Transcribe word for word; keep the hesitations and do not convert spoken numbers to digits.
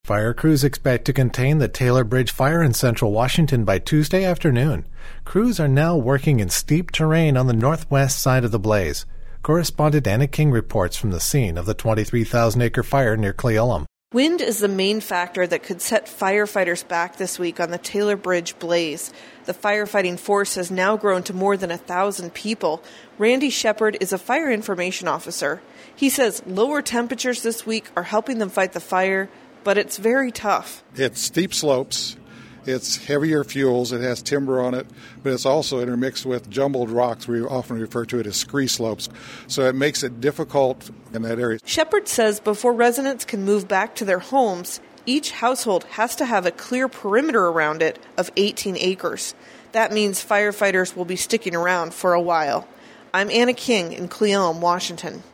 Fire crews expect to contain the Taylor Bridge fire in central Washington by Tuesday afternoon. Crews are now working in steep terrain on the northwest side of the blaze. Correspondent Anna King reports from the scene of the twenty-three thousand acre fire near Cle Elum. Wind is the main factor that could set firefighters back this week on the Taylor Bridge blaze. The firefighting force has now grown to more than a thousand people. Randy Shepard is a fire information officer. He says lower temperatures this week are helping them fight the fire, but it's very tough. It's steep slopes, it's heavier fuels, it has timber on it, but it's also intermixed with jumbled rocks. We often refer to it as scree slopes, so it makes it difficult in that area. Shepard says before residents can move back to their homes, each household has to have a clear perimeter around it of eighteen acres. That means firefighters will be sticking around for a while. I'm Anna King in Cle Elum, Washington.